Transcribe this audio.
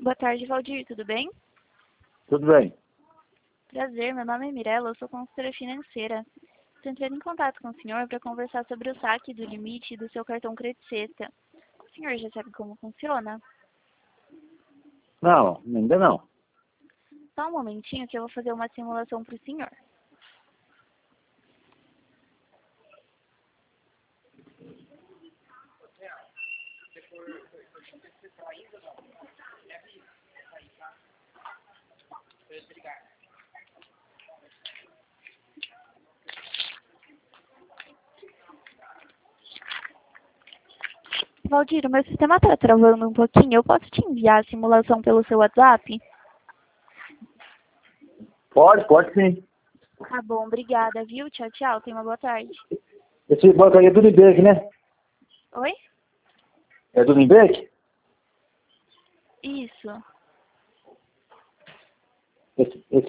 Boa tarde, Valdir, tudo bem? Tudo bem. Prazer, meu nome é Mirella, eu sou consultora financeira. Estou entrando em contato com o senhor para conversar sobre o saque do limite do seu cartão Credit Sexta. O senhor já sabe como funciona? Não, ainda não. Só um momentinho que eu vou fazer uma simulação para o senhor. Valdir, o meu sistema está travando um pouquinho. Eu posso te enviar a simulação pelo seu WhatsApp? Pode sim. Tá bom, obrigada, viu? Tchau, tchau. Tenha uma boa tarde. Esse banco aí é do Limbeck, né? Oi? É do Limbeck? Isso. Esse